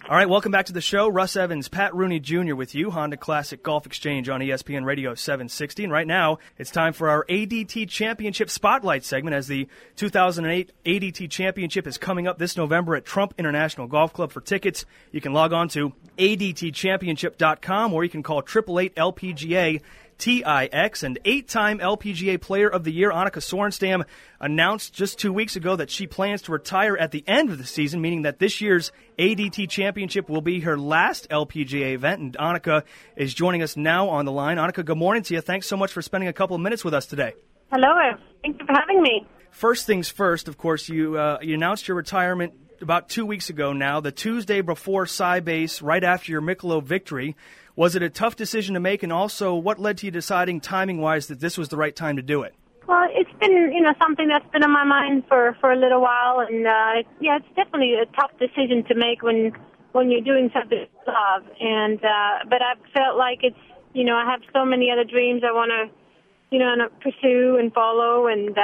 All right, welcome back to the show. Russ Evans, Pat Rooney Jr. with you, Honda Classic Golf Exchange on ESPN Radio 760. And right now, it's time for our ADT Championship Spotlight segment as the 2008 ADT Championship is coming up this November at Trump International Golf Club. For tickets, you can log on to adtchampionship.com or you can call 888-LPGA TIX. And 8-time LPGA Player of the Year Annika Sorenstam announced just 2 weeks ago that she plans to retire at the end of the season, meaning that this year's ADT Championship will be her last LPGA event. And Annika is joining us now on the line. Annika, good morning to you. Thanks so much for spending a couple of minutes with us today. Hello. Thanks for having me. First things first, of course, you announced your retirement about 2 weeks ago now, the Tuesday before Sybase, right after your Michelob victory. Was it a tough decision to make, and also what led to you deciding timing-wise that this was the right time to do it? Well, it's been, something that's been on my mind for a little while, and it's definitely a tough decision to make when you're doing something you love. And but I've felt like it's, I have so many other dreams I want to, pursue and follow, and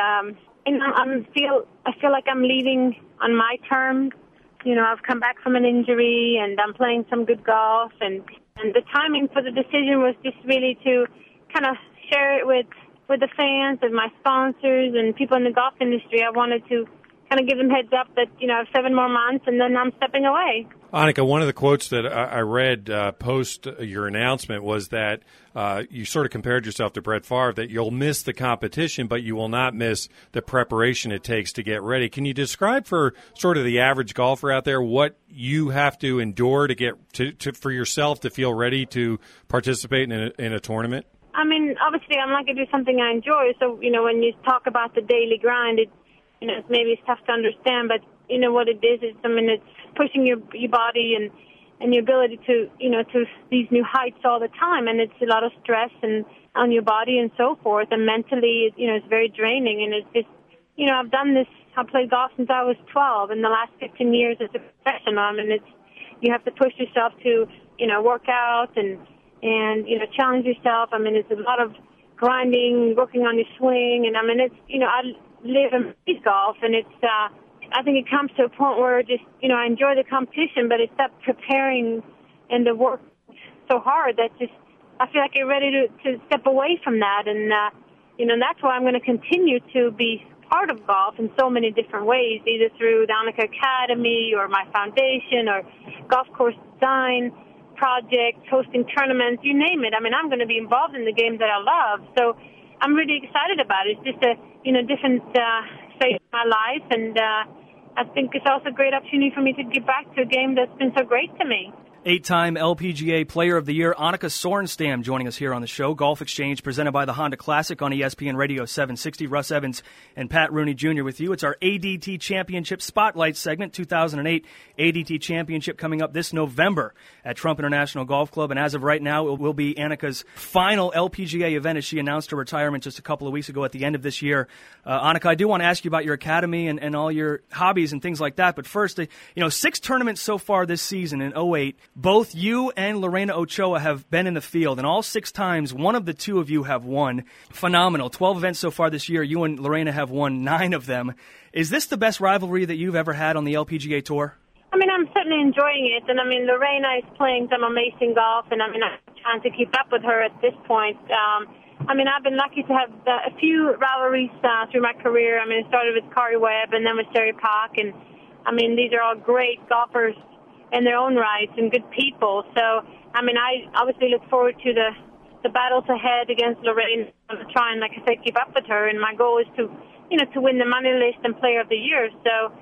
I feel like I'm leaving on my terms. I've come back from an injury, and I'm playing some good golf, and the timing for the decision was just really to kind of share it with the fans and my sponsors and people in the golf industry. I wanted to kind of give them heads up that, I have 7 more months and then I'm stepping away. Annika, one of the quotes that I read post your announcement was that you sort of compared yourself to Brett Favre, that you'll miss the competition, but you will not miss the preparation it takes to get ready. Can you describe for sort of the average golfer out there what you have to endure to get to for yourself to feel ready to participate in a tournament? I mean, obviously, I'm not going to do something I enjoy. So, when you talk about the daily grind, maybe it's tough to understand, but what it is, it's pushing your body and your ability to these new heights all the time, and it's a lot of stress and on your body and so forth, and mentally, it's very draining, and it's just, I've done this. I played golf since I was 12, in the last 15 years as a professional, and you have to push yourself to, work out and challenge yourself. I mean, it's a lot of grinding, working on your swing, and it's, I live and breathe golf, and it's, I think it comes to a point where just, I enjoy the competition, but it's that preparing and the work so hard that just, I feel like I'm ready to step away from that. And, that's why I'm going to continue to be part of golf in so many different ways, either through the Annika Academy or my foundation or golf course design projects, hosting tournaments, you name it. I mean, I'm going to be involved in the game that I love. So I'm really excited about it. It's just a, different phase of my life, and I think it's also a great opportunity for me to get back to a game that's been so great to me. 8-time LPGA Player of the Year Annika Sorenstam joining us here on the show. Golf Exchange presented by the Honda Classic on ESPN Radio 760. Russ Evans and Pat Rooney Jr. with you. It's our ADT Championship Spotlight segment, 2008 ADT Championship coming up this November at Trump International Golf Club. And as of right now, it will be Annika's final LPGA event as she announced her retirement just a couple of weeks ago at the end of this year. Annika, I do want to ask you about your academy and all your hobbies and things like that. But first, 6 tournaments so far this season in 2008. Both you and Lorena Ochoa have been in the field, and all 6 times, one of the two of you have won. Phenomenal. 12 events so far this year. You and Lorena have won 9 of them. Is this the best rivalry that you've ever had on the LPGA Tour? I mean, I'm certainly enjoying it, and Lorena is playing some amazing golf, and I'm trying to keep up with her at this point. I've been lucky to have a few rivalries through my career. It started with Corey Webb and then with Sherry Park, and these are all great golfers in their own rights and good people. So, I obviously look forward to the battles ahead against Lorraine. I'm trying, like I said, keep up with her. And my goal is to win the money list and Player of the Year. So,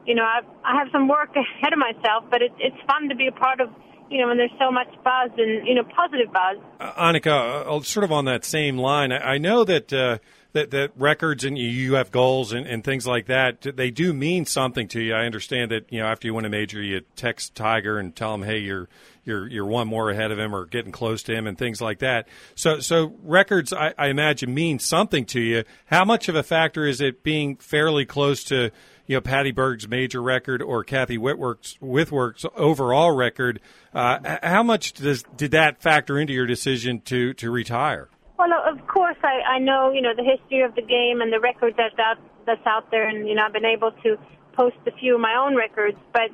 I have some work ahead of myself, but it's fun to be a part of, when there's so much buzz and, positive buzz. Annika, sort of on that same line, I know that that records and you have goals and things like that, they do mean something to you. I understand that, after you win a major, you text Tiger and tell him, hey, you're one more ahead of him or getting close to him and things like that. So records, I imagine, mean something to you. How much of a factor is it being fairly close to, Patty Berg's major record or Kathy Withworth's overall record? How much did that factor into your decision to retire? Well, of course, I know, the history of the game and the records that's out there, and, I've been able to post a few of my own records. But,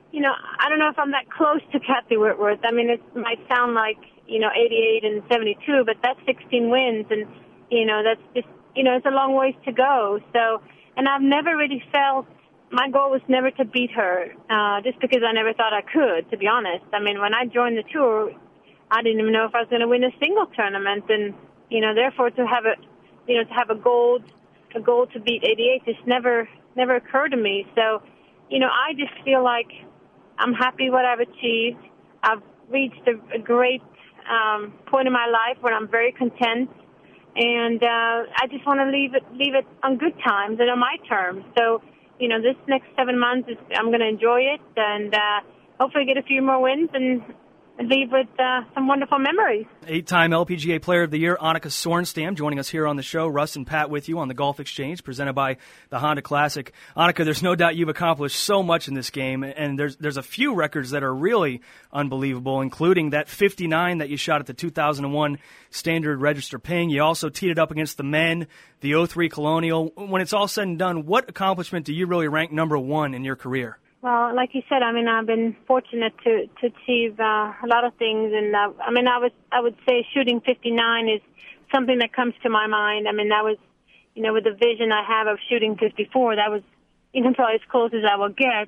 I don't know if I'm that close to Kathy Whitworth. I mean, it might sound like, 88 and 72, but that's 16 wins, and, that's just, it's a long ways to go. So, and I've never really felt, my goal was never to beat her, just because I never thought I could, to be honest. I mean, when I joined the tour, I didn't even know if I was going to win a single tournament, and, therefore to have a goal to beat 88 just never occurred to me. So, I just feel like I'm happy what I've achieved. I've reached a great point in my life where I'm very content, and I just want to leave it on good times and on my terms. So, this next 7 months I'm going to enjoy it, and hopefully get a few more wins and leave with some wonderful memories. 8-time LPGA Player of the Year, Annika Sorenstam, joining us here on the show. Russ and Pat with you on the Golf Exchange, presented by the Honda Classic. Annika, there's no doubt you've accomplished so much in this game, and there's a few records that are really unbelievable, including that 59 that you shot at the 2001 Standard Register Ping. You also teed it up against the men, the 03 Colonial. When it's all said and done, what accomplishment do you really rank number one in your career? Well, like you said, I mean, I've been fortunate to achieve a lot of things, and I would say shooting 59 is something that comes to my mind. I mean, that was, with the vision I have of shooting 54, that was, probably as close as I will get.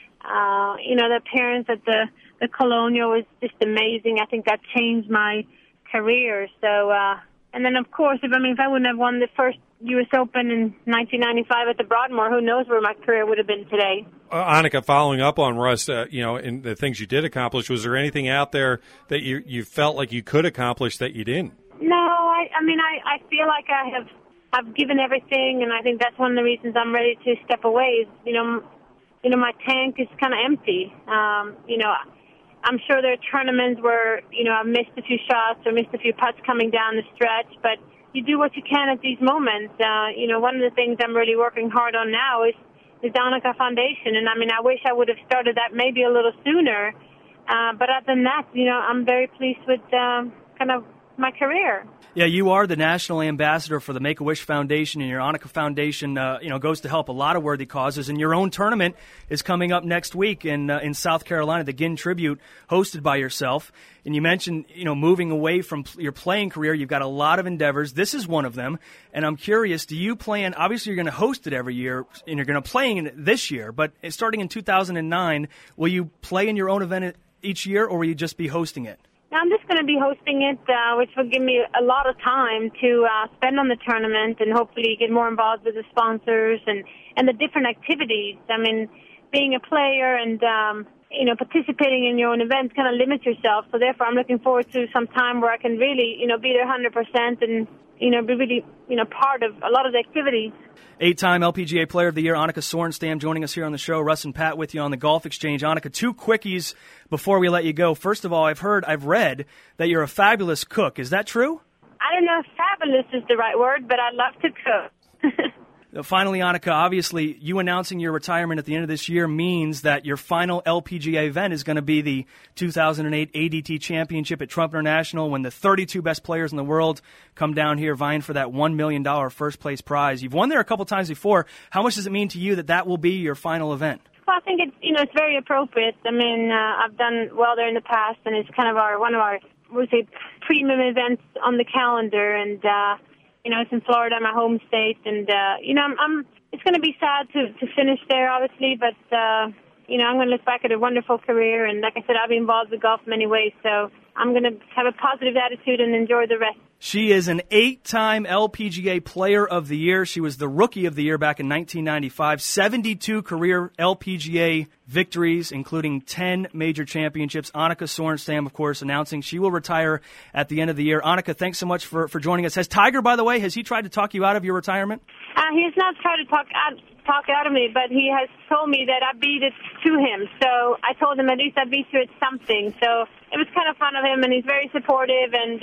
The appearance at the Colonial was just amazing. I think that changed my career. So, and then of course, if I wouldn't have won the first U.S. Open in 1995 at the Broadmoor, who knows where my career would have been today. Annika, following up on Russ, in the things you did accomplish, was there anything out there that you felt like you could accomplish that you didn't? No, I feel like I've given everything, and I think that's one of the reasons I'm ready to step away. Is my tank is kind of empty. I'm sure there are tournaments where I've missed a few shots or missed a few putts coming down the stretch, but you do what you can at these moments. One of the things I'm really working hard on now is the Annika Foundation, and I wish I would have started that maybe a little sooner. But other than that, I'm very pleased with kind of my career. Yeah, you are the national ambassador for the Make-A-Wish Foundation, and your Annika Foundation, goes to help a lot of worthy causes. And your own tournament is coming up next week in South Carolina, the Ginn Tribute, hosted by yourself. And you mentioned, moving away from your playing career, you've got a lot of endeavors. This is one of them. And I'm curious, do you plan? Obviously, you're going to host it every year, and you're going to play in it this year. But starting in 2009, will you play in your own event each year, or will you just be hosting it? I'm just going to be hosting it, which will give me a lot of time to spend on the tournament and hopefully get more involved with the sponsors and the different activities. I mean, being a player and, participating in your own events kind of limits yourself. So therefore, I'm looking forward to some time where I can really, be there 100% and, be really, part of a lot of the activities. 8-time LPGA Player of the Year, Annika Sorenstam, joining us here on the show. Russ and Pat with you on the Golf Exchange. Annika, two quickies before we let you go. First of all, I've read that you're a fabulous cook. Is that true? I don't know if fabulous is the right word, but I love to cook. Finally, Annika, obviously, you announcing your retirement at the end of this year means that your final LPGA event is going to be the 2008 ADT Championship at Trump International, when the 32 best players in the world come down here vying for that $1 million first-place prize. You've won there a couple times before. How much does it mean to you that will be your final event? Well, I think it's very appropriate. I mean, I've done well there in the past, and it's kind of one of our premium events on the calendar, and it's in Florida, my home state, and it's going to be sad to finish there, obviously, but I'm going to look back at a wonderful career, and like I said, I've been involved with golf in many ways, so I'm going to have a positive attitude and enjoy the rest. She is an 8-time LPGA Player of the Year. She was the Rookie of the Year back in 1995. 72 career LPGA victories, including 10 major championships. Annika Sorenstam, of course, announcing she will retire at the end of the year. Annika, thanks so much for joining us. Has Tiger, by the way, has he tried to talk you out of your retirement? He has not tried to talk out of me, but he has told me that I beat it to him. So I told him at least I beat you at something. So it was kind of fun of him, and he's very supportive, and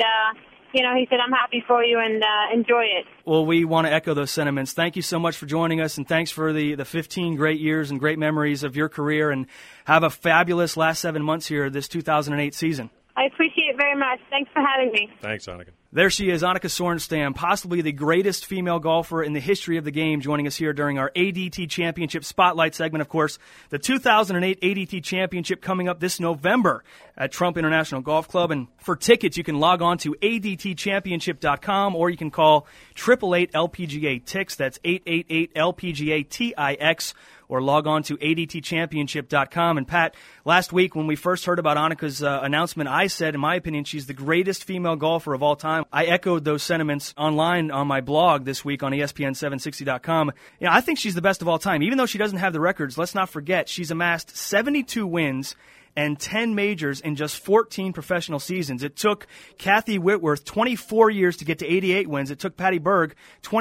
he said, I'm happy for you and enjoy it. Well, we want to echo those sentiments. Thank you so much for joining us, and thanks for the 15 great years and great memories of your career, and have a fabulous last 7 months here this 2008 season. I appreciate it very much. Thanks for having me. Thanks, Annika. There she is, Annika Sorenstam, possibly the greatest female golfer in the history of the game, joining us here during our ADT Championship Spotlight segment. Of course, the 2008 ADT Championship coming up this November at Trump International Golf Club. And for tickets, you can log on to adtchampionship.com, or you can call 888-LPGA-TIX. That's 888-LPGA-TIX. Or log on to adtchampionship.com. And Pat, last week when we first heard about Annika's announcement, I said, in my opinion, she's the greatest female golfer of all time. I echoed those sentiments online on my blog this week on ESPN760.com. I think she's the best of all time. Even though she doesn't have the records, let's not forget, she's amassed 72 wins and 10 majors in just 14 professional seasons. It took Kathy Whitworth 24 years to get to 88 wins. It took Patty Berg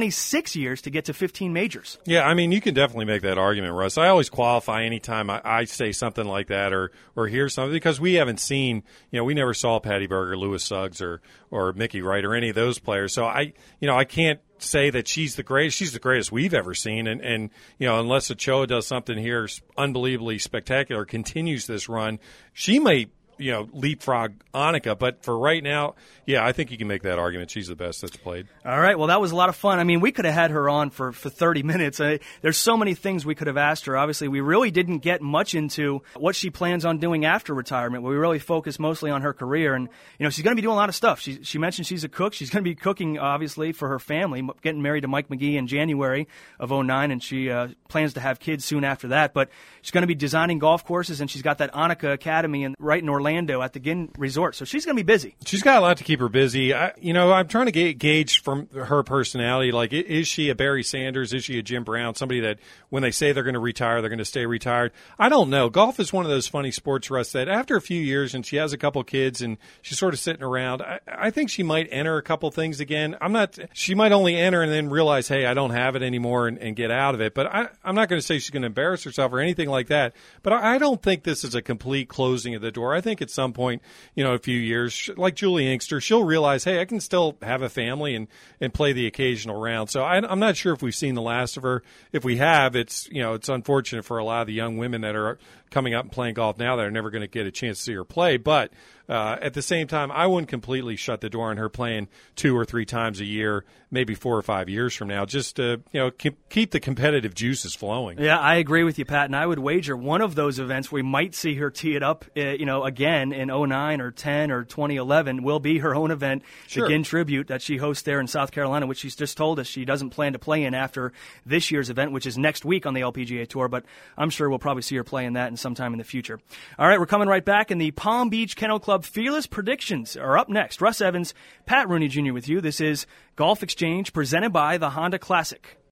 26 years to get to 15 majors. Yeah, I mean, you can definitely make that argument, Russ. I always qualify anytime I say something like that or hear something, because we haven't seen, we never saw Patty Berg or Louis Suggs or Mickey Wright or any of those players. So I can't say that she's the greatest. She's the greatest we've ever seen, and unless Ochoa does something here unbelievably spectacular, continues this run, she may leapfrog Annika. But for right now, yeah, I think you can make that argument. She's the best that's played. All right, well, that was a lot of fun. I mean, we could have had her on for 30 minutes. There's so many things we could have asked her. Obviously, we really didn't get much into what she plans on doing after retirement. We really focused mostly on her career. And, she's going to be doing a lot of stuff. She mentioned she's a cook. She's going to be cooking, obviously, for her family, getting married to Mike McGee in January of 2009, and she plans to have kids soon after that. But she's going to be designing golf courses, and she's got that Annika Academy right in Orlando at the Ginn Resort. So she's going to be busy. She's got a lot to keep her busy. I'm trying to gauge from her personality, like, is she a Barry Sanders? Is she a Jim Brown? Somebody that when they say they're going to retire, they're going to stay retired? I don't know. Golf is one of those funny sports, Russ, that after a few years and she has a couple kids and she's sort of sitting around, I think she might enter a couple things again. She might only enter and then realize, hey, I don't have it anymore and get out of it. But I'm not going to say she's going to embarrass herself or anything like that. But I don't think this is a complete closing of the door. I think at some point, a few years, like Julie Inkster, she'll realize, hey, I can still have a family and play the occasional round. So I'm not sure if we've seen the last of her. If we have, it's unfortunate for a lot of the young women that are coming up and playing golf now that are never going to get a chance to see her play. But at the same time, I wouldn't completely shut the door on her playing 2 or 3 times a year, maybe 4 or 5 years from now, just to keep the competitive juices flowing. Yeah, I agree with you, Pat, and I would wager one of those events we might see her tee it up, again in 2009 or 10 or 2011 will be her own event, sure, the Ginn Tribute that she hosts there in South Carolina, which she's just told us she doesn't plan to play in after this year's event, which is next week on the LPGA Tour, but I'm sure we'll probably see her play in that in sometime in the future. All right, we're coming right back, and the Palm Beach Kennel Club Fearless Predictions are up next. Russ Evans, Pat Rooney Jr. with you. This is Golf Exchange presented by the Honda Classic.